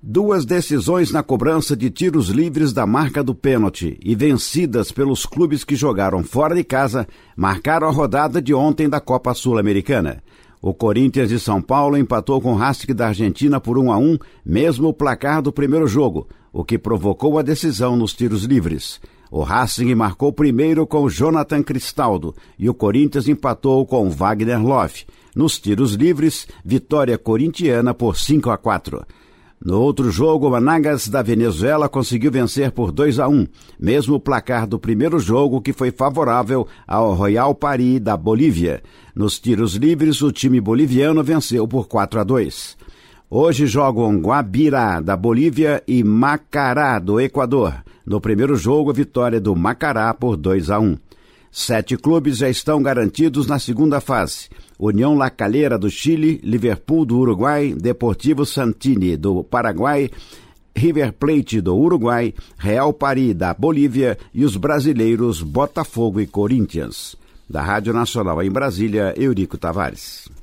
Duas decisões na cobrança de tiros livres da marca do pênalti e vencidas pelos clubes que jogaram fora de casa marcaram a rodada de ontem da Copa Sul-Americana. O Corinthians de São Paulo empatou com o Racing da Argentina por 1-1, mesmo o placar do primeiro jogo, o que provocou a decisão nos tiros livres. O Racing marcou primeiro com Jonathan Cristaldo e o Corinthians empatou com Wagner Love. Nos tiros livres, vitória corintiana por 5-4. No outro jogo, o Managas da Venezuela conseguiu vencer por 2-1, mesmo o placar do primeiro jogo que foi favorável ao Royal Paris da Bolívia. Nos tiros livres, o time boliviano venceu por 4-2. Hoje jogam Guabirá da Bolívia e Macará do Equador. No primeiro jogo, a vitória do Macará por 2-1. 7 clubes já estão garantidos na segunda fase. União La Calera do Chile, Liverpool do Uruguai, Deportivo Santini do Paraguai, River Plate do Uruguai, Real Paris da Bolívia e os brasileiros Botafogo e Corinthians. Da Rádio Nacional em Brasília, Eurico Tavares.